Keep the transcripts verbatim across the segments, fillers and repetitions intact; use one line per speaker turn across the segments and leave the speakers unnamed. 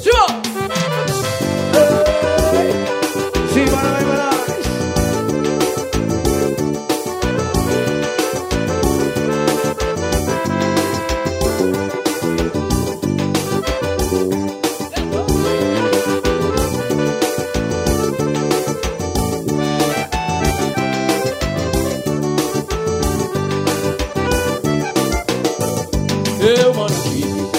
Simbora, vai, vai, vai.
Eu moro aqui,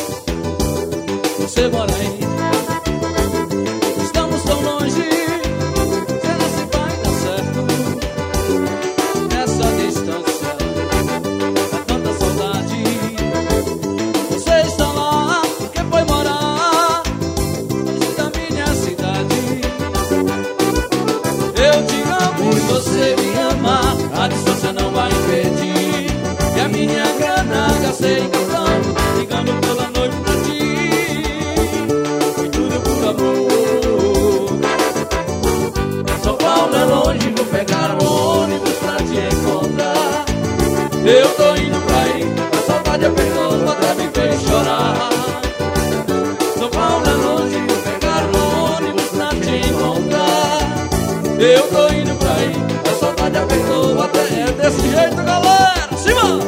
você mora aí. Estamos tão longe, será se vai dar certo? Nessa distância, há tanta saudade. Você está lá, quem foi morar longe da minha cidade? Eu te amo e você me ama, a distância não vai impedir. E a minha grana gastei em cartão, ligando toda noite pra ti. Foi tudo por amor. São Paulo é longe, vou pegar um ônibus pra te encontrar. Eu tô indo pra aí, a saudade apertou, até me fez chorar. São Paulo é longe, vou pegar um ônibus pra te encontrar. Eu tô indo pra aí, a saudade apertou, até é desse jeito, galera. Cima!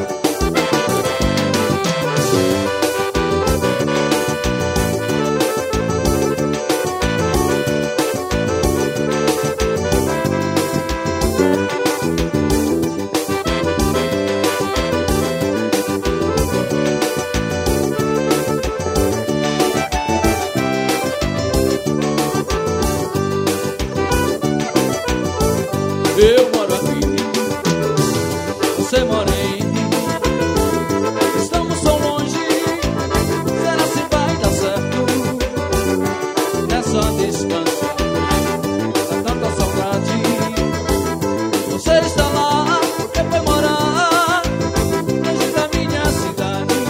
Eu moro aqui, você mora aí. Estamos tão longe, será se vai dar certo? Nessa distância, há tanta saudade. Você está lá, porque foi morar longe da minha cidade.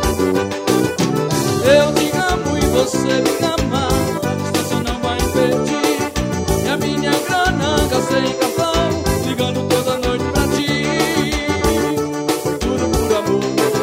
Eu te amo e você me ama, a distância não vai impedir. E a minha grana gastei em cartão, ligando toda noite pra ti. Foi tudo por amor.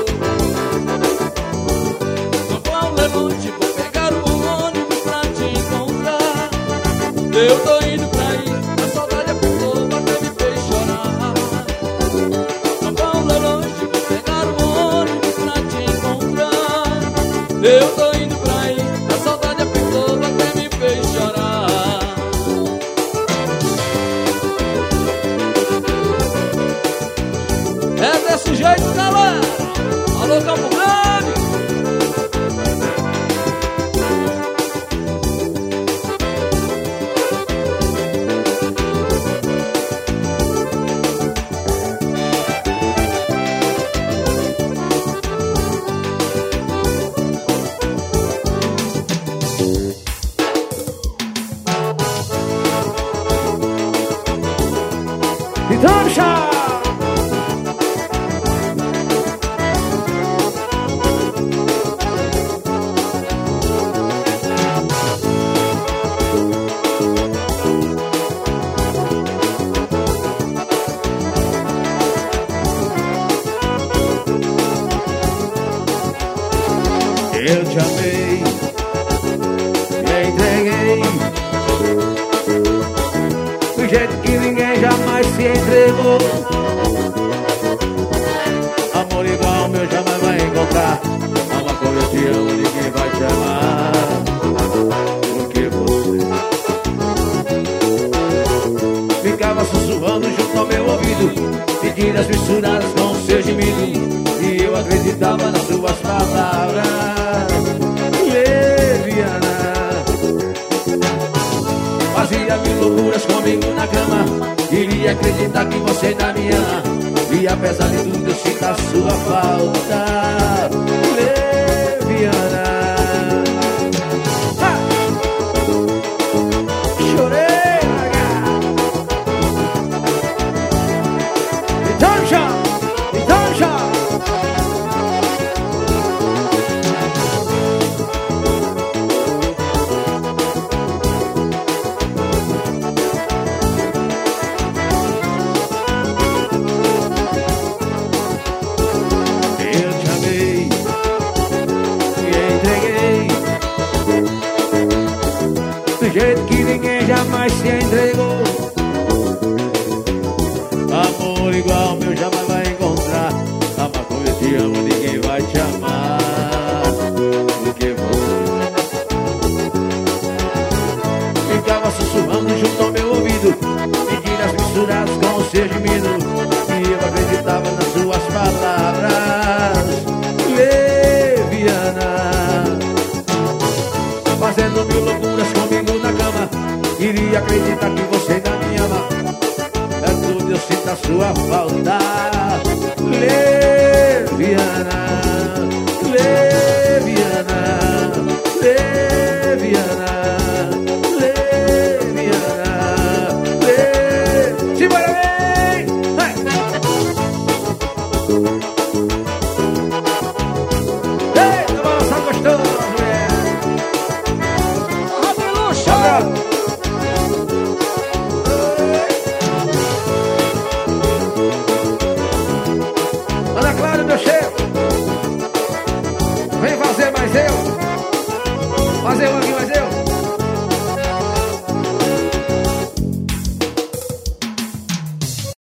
São Paulo é longe, vou pegar um ônibus pra te encontrar. Eu tô indo pra aí, a saudade apertou, até me fez chorar. São Paulo é longe, vou pegar um ônibus pra te encontrar. Eu tô indo pra aí, a saudade apertou, até me fez chorar. É desse jeito, galera. Alô, Campo Grande.
Então, tchau. Eu te amei, me entreguei do jeito que ninguém jamais se entregou. Amor igual ao meu jamais vai encontrar. Ama como eu te amo, ninguém vai te amar. Porque você ficava sussurrando junto ao meu ouvido, mentiras misturadas com o seu gemido, e eu acreditava nas suas palavras. Leviana, fazia mil loucuras comigo na cama, queria acreditar que você ainda me ama, e apesar de tudo eu sinto a sua falta. Leviana, ah! Chorei, então já, então já. Eu te amei, jeito que ninguém jamais se entregou. Amor igual ao meu jamais vai encontrar. Amar como eu te amo, ninguém vai te amar do que você. Ficava sussurrando junto ao meu ouvido, mentiras misturadas com o seu gemido, e eu acreditava nas suas palavras. Leviana, fazendo mil loucuras comigo na cama, queria acreditar que você ainda me ama. É tudo, eu sinto a sua falta. Leviana, Leviana, Leviana.